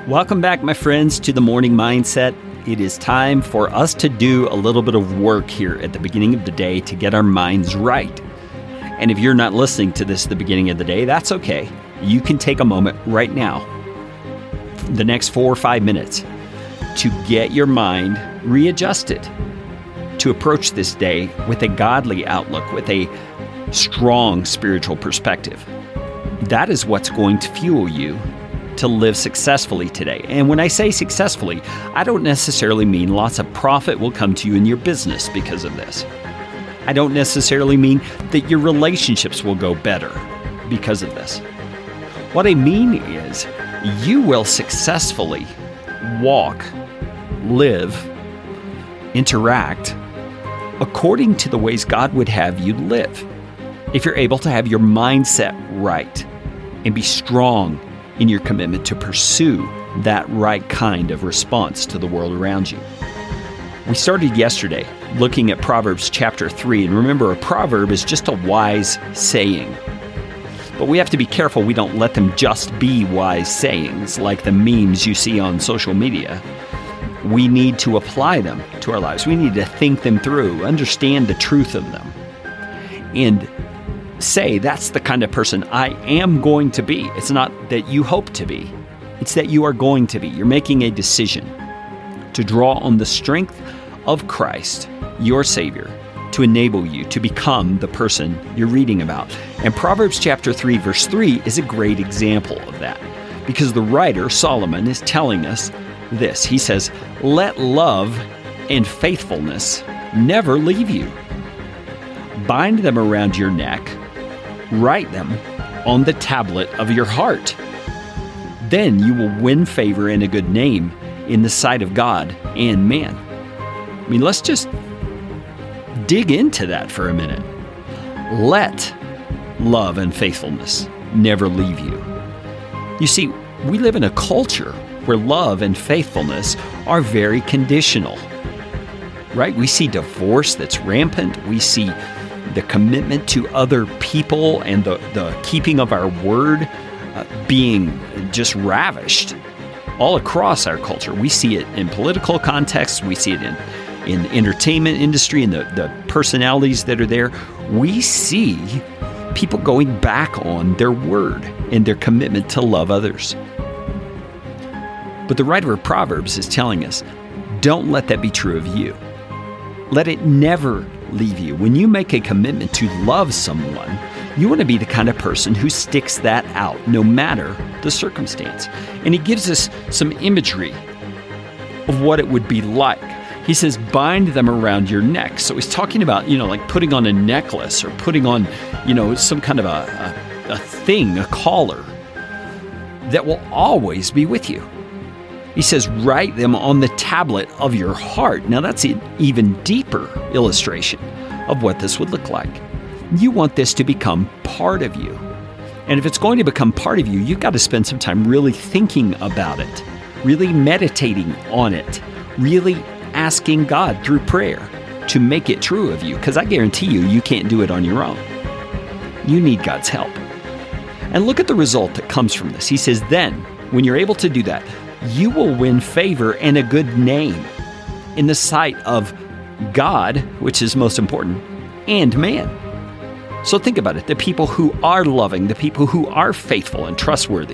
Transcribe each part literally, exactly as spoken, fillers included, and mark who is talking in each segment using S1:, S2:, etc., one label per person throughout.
S1: Welcome back, my friends, to the Morning Mindset. It is time for us to do a little bit of work here at the beginning of the day to get our minds right. And if you're not listening to this at the beginning of the day, that's okay. You can take a moment right now, the next four or five minutes, to get your mind readjusted, to approach this day with a godly outlook, with a strong spiritual perspective. That is what's going to fuel you to live successfully today. And when I say successfully, I don't necessarily mean lots of profit will come to you in your business because of this. I don't necessarily mean that your relationships will go better because of this. What I mean is you will successfully walk, live, interact according to the ways God would have you live. If you're able to have your mindset right and be strong in your commitment to pursue that right kind of response to the world around you. We started yesterday looking at Proverbs chapter three, and remember, a proverb is just a wise saying. But we have to be careful we don't let them just be wise sayings like the memes you see on social media. We need to apply them to our lives. We need to think them through, understand the truth of them, and say, that's the kind of person I am going to be. It's not that you hope to be. It's that you are going to be. You're making a decision to draw on the strength of Christ, your Savior, to enable you to become the person you're reading about. And Proverbs chapter three, verse three is a great example of that, because the writer, Solomon, is telling us this. He says, let love and faithfulness never leave you. Bind them around your neck. Write them on the tablet of your heart. Then you will win favor and a good name in the sight of God and man. I mean, let's just dig into that for a minute. Let love and faithfulness never leave you. You see, we live in a culture where love and faithfulness are very conditional, right? We see divorce that's rampant. We see the commitment to other people and the, the keeping of our word uh, being just ravished all across our culture. We see it in political contexts. We see it in, in the entertainment industry and the, the personalities that are there. We see people going back on their word and their commitment to love others. But the writer of Proverbs is telling us, don't let that be true of you. Let it never leave you. When you make a commitment to love someone, you want to be the kind of person who sticks that out no matter the circumstance. And he gives us some imagery of what it would be like. He says, bind them around your neck. So he's talking about, you know, like putting on a necklace or putting on, you know, some kind of a, a, a thing, a collar that will always be with you. He says, write them on the tablet of your heart. Now that's an even deeper illustration of what this would look like. You want this to become part of you. And if it's going to become part of you, you've got to spend some time really thinking about it, really meditating on it, really asking God through prayer to make it true of you. Because I guarantee you, you can't do it on your own. You need God's help. And look at the result that comes from this. He says, then, when you're able to do that, you will win favor and a good name in the sight of God, which is most important, and man. So think about it. The people who are loving, the people who are faithful and trustworthy,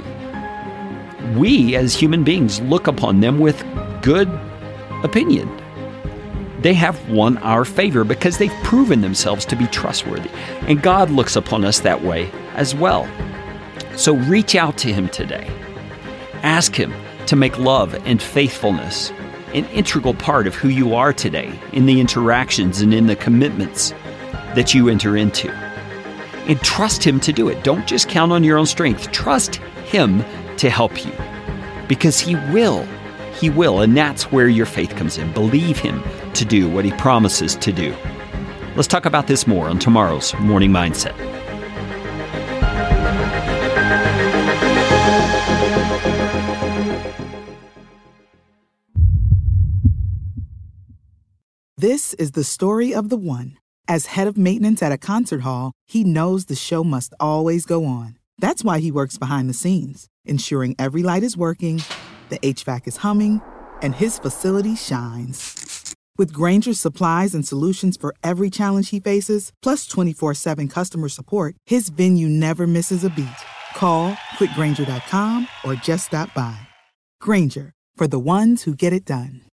S1: we as human beings look upon them with good opinion. They have won our favor because they've proven themselves to be trustworthy. And God looks upon us that way as well. So reach out to Him today. Ask Him to make love and faithfulness an integral part of who you are today, in the interactions and in the commitments that you enter into. And trust Him to do it. Don't just count on your own strength. Trust Him to help you, because He will. He will, and that's where your faith comes in. Believe Him to do what He promises to do. Let's talk about this more on tomorrow's Morning Mindset.
S2: This is the story of the one. As head of maintenance at a concert hall, he knows the show must always go on. That's why he works behind the scenes, ensuring every light is working, the H V A C is humming, and his facility shines. With Grainger's supplies and solutions for every challenge he faces, plus twenty-four seven customer support, his venue never misses a beat. Call quick grainger dot com or just stop by. Grainger, for the ones who get it done.